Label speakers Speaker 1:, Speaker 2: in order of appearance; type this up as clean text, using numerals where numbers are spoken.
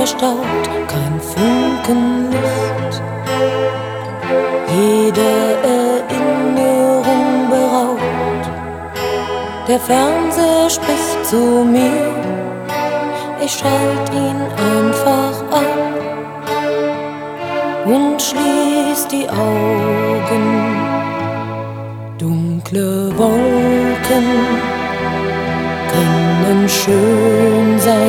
Speaker 1: verstaut, kein Funken Licht. Jede Erinnerung beraubt. Der Fernseher spricht zu mir, ich schalt ihn einfach ab und schließ die Augen. Dunkle Wolken können schön sein.